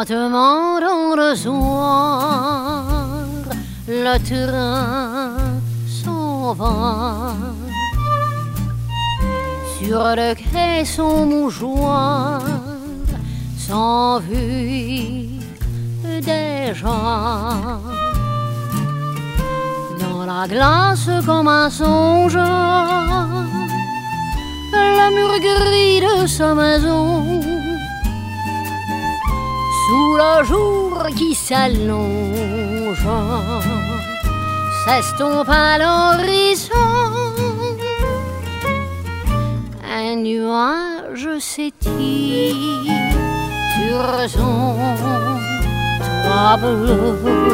Lentement dans le soir, le train s'en va. Sur le quai son mouchoir s'enfuit déjà. Dans la glace comme un songe, le mur gris de sa maison, sous le jour qui s'allonge, s'estompe à l'horizon. Un nuage s'étire sur son toit bleu.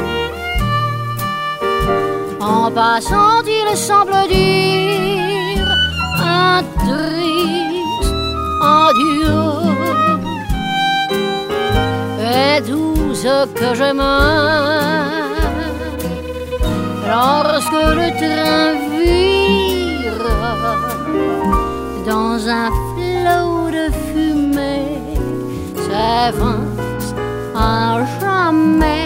En passant, il semble dire un triste adieu. Et tout ce que je meurs lorsque le train vire dans un flot de fumée, s'avance à jamais.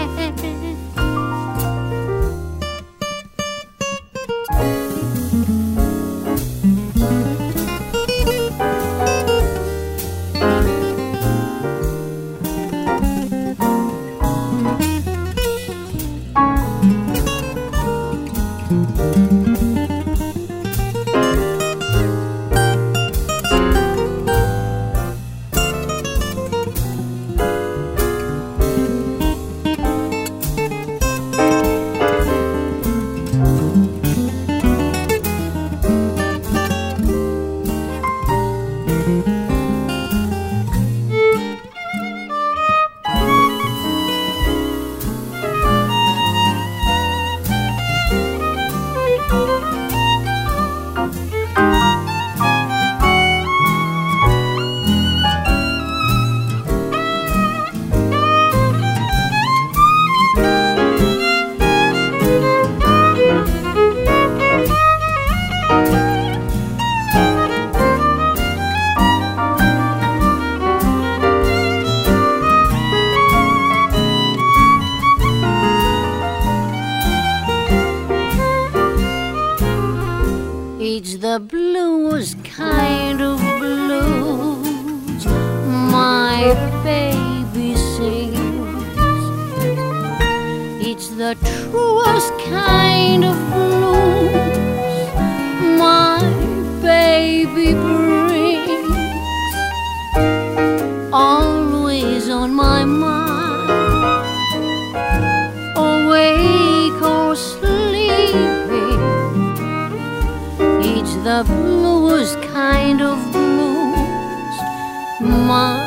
It's the blues kind of blues my baby sings. It's the truest kind of blues my baby brings. Always on my mind, awake or sleeping. It's the blues kind of blues my